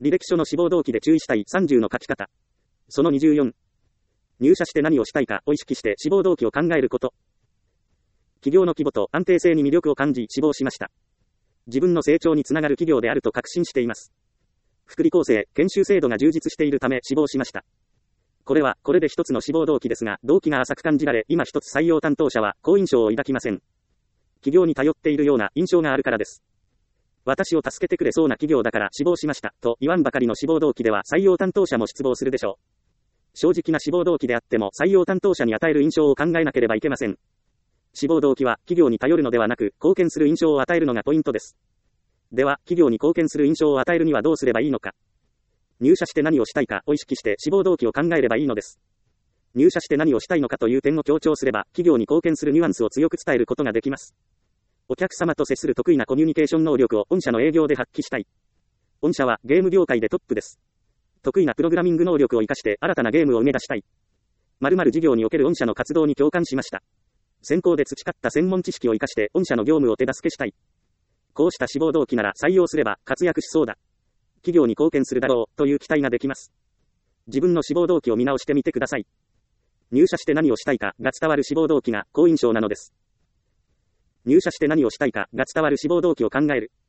履歴書の志望動機で注意したい30の書き方。その24。入社して何をしたいかを意識して志望動機を考えること。企業の規模と安定性に魅力を感じ志望しました。自分の成長につながる企業であると確信しています。福利厚生、研修制度が充実しているため志望しました。これはこれで一つの志望動機ですが、動機が浅く感じられ、今一つ採用担当者は好印象を抱きません。企業に頼っているような印象があるからです。私を助けてくれそうな企業だから志望しましたと言わんばかりの志望動機では採用担当者も失望するでしょう。正直な志望動機であっても採用担当者に与える印象を考えなければいけません。志望動機は企業に頼るのではなく貢献する印象を与えるのがポイントです。では企業に貢献する印象を与えるにはどうすればいいのか。入社して何をしたいかを意識して志望動機を考えればいいのです。入社して何をしたいのかという点を強調すれば企業に貢献するニュアンスを強く伝えることができます。お客様と接する得意なコミュニケーション能力を御社の営業で発揮したい。御社はゲーム業界でトップです。得意なプログラミング能力を活かして新たなゲームを生み出したい。〇〇事業における御社の活動に共感しました。専攻で培った専門知識を活かして御社の業務を手助けしたい。こうした志望動機なら採用すれば活躍しそうだ。企業に貢献するだろうという期待ができます。自分の志望動機を見直してみてください。入社して何をしたいかが伝わる志望動機が好印象なのです。入社して何をしたいかが伝わる志望動機を考える。